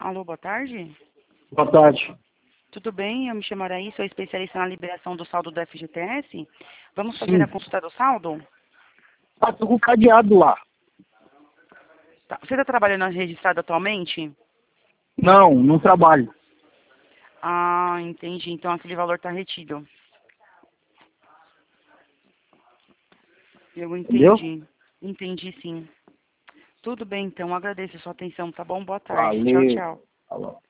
Alô, boa tarde. Boa tarde. Tudo bem? Eu me chamo Araí, sou especialista na liberação do saldo do FGTS. Vamos fazer Sim. a consulta do saldo? Ah, tô com o cadeado lá. Tá. Você está trabalhando registrado atualmente? Não, não trabalho. Ah, entendi. Então aquele valor está retido. Eu Entendeu? entendi. Entendi, sim. Tudo bem, então. Agradeço a sua atenção, tá bom? Boa tarde. Tchau, Valeu. tchau. Falou.